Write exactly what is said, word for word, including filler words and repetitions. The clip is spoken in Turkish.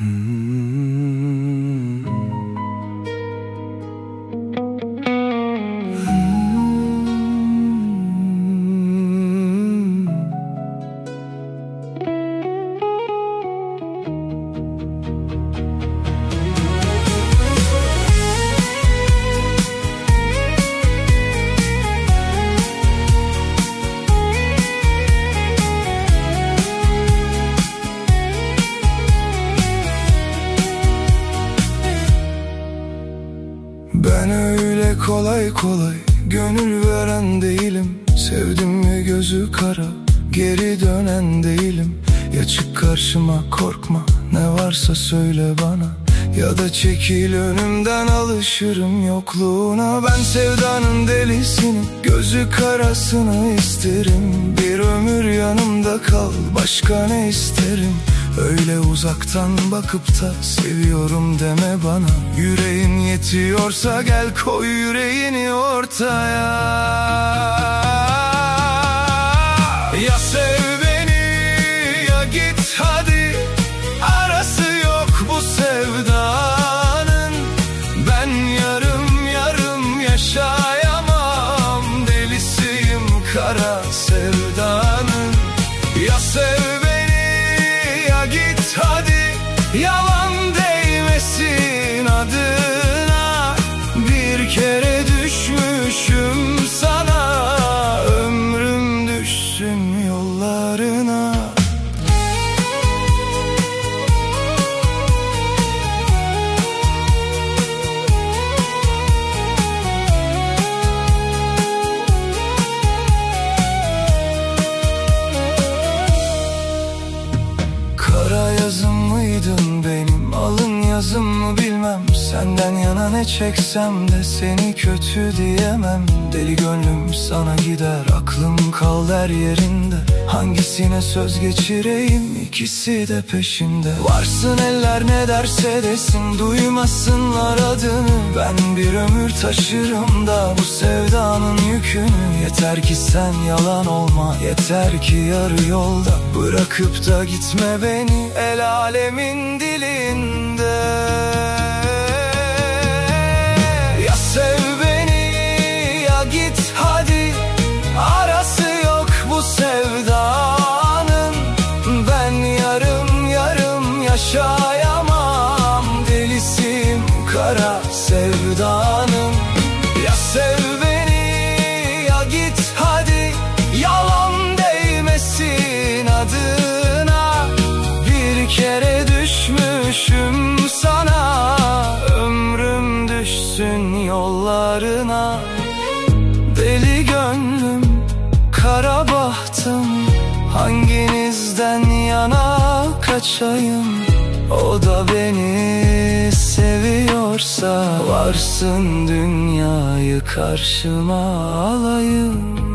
Ben öyle kolay kolay gönül veren değilim. Sevdim mi gözü kara, geri dönen değilim. Ya çık karşıma, korkma, ne varsa söyle bana, ya da çekil önümden, alışırım yokluğuna. Ben sevdanın delisinin gözü karasını isterim. Bir ömür yanımda kal, başka ne isterim? Öyle uzaktan bakıp da seviyorum deme bana. Yüreğin yetiyorsa gel koy yüreğini ortaya. Ya sev beni ya git hadi, arası yok bu sevdanın. Ben yarım yarım yaşayamam, delisiyim kara sevdanın. Ya sev git hadi, yalan değmesin adına. Bir kere düşmüşüm sana, ömrüm düşsün yollarına. Kara yazım mıydın benim, alın yazım mı bilmem. Senden yana ne çeksem de seni kötü diyemem. Deli gönlüm sana gider, aklım kal her yerinde. Hangisine söz geçireyim, ikisi de peşinde. Varsın eller ne derse desin, duymasınlar adını. Ben bir ömür taşırım da bu sevdanın yükünü. Yeter ki sen yalan olma, yeter ki yarı yolda bırakıp da gitme beni el alemin dilinde. Ya sev beni ya git hadi, arası yok bu sevdanın. Ben yarım yarım yaşayamam, delisiyim kara sevdanın. Ya sev beni ya git hadi, yalan değmesin adına. Bir kere düşmüşüm sana, ömrüm düşsün yollarına. Deli gönlüm, kara bahtım, hanginizden yana kaçayım? O da beni seviyorsa, varsın dünyayı karşıma alayım.